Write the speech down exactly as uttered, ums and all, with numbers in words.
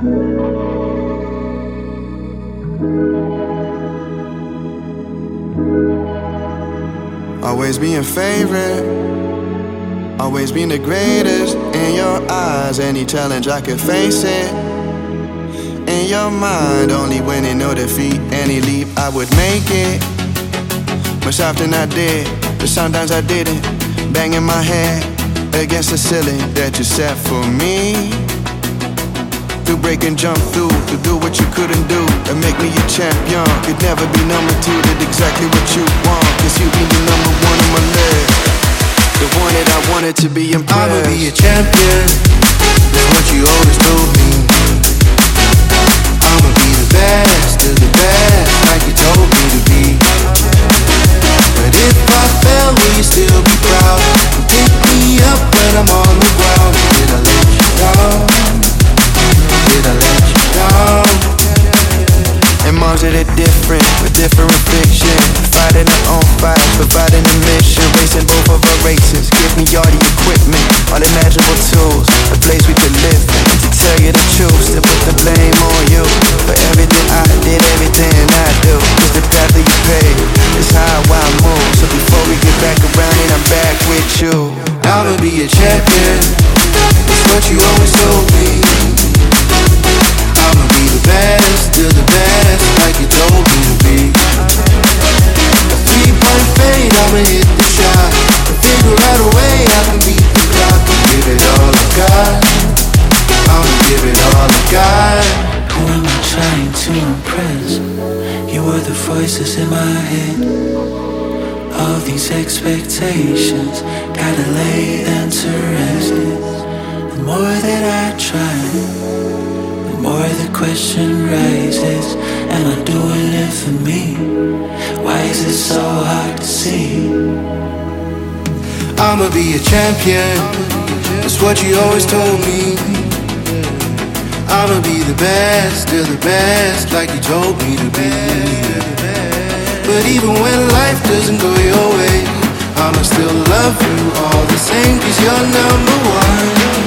Always being favorite, always being the greatest. In your eyes, any challenge I could face it. In your mind, only winning or defeat. Any leap I would make it. Much often I did, but sometimes I didn't. Banging my head against the ceiling that you set for me. To break and jump through, to do what you couldn't do, and make me a champion. Could never be number two, did exactly what you want. Cause you be the number one on my list, the one that I wanted to be impressed. I'ma be a champion, that's what you always told me. I'ma be the best of the best, like you told me to be. But if I fail, will you still be proud? Pick me up when I'm on the ground. Did I let you down? Did I let you down? And moms are different, with different fiction. Fighting their own fights, providing a mission. Racing both of our races, give me all the equipment, all the imaginable tools, a place we could live in. To tell you the truth, to put the blame on you for everything I did, everything I do. Cause the path that you paved is how I move. So before we get back around it, I'm back with you. I'ma be a champion, that's what you always told me. I'ma be the best, still the best, like you told me to be. A three-point fade, I'ma hit the shot. Figure out a way I can beat the clock. Give it all I got, I'ma give it all I got. Who am I trying to impress? You were the voices in my head. All these expectations, gotta lay them to rest. The more that I try, the more the question rises. Am I doing it for me? Why is it so hard to see? I'ma be a champion, that's what you always told me. I'ma be the best, still the best, like you told me to be. But even when life doesn't go your way, I'ma still love you all the same, cause you're number one.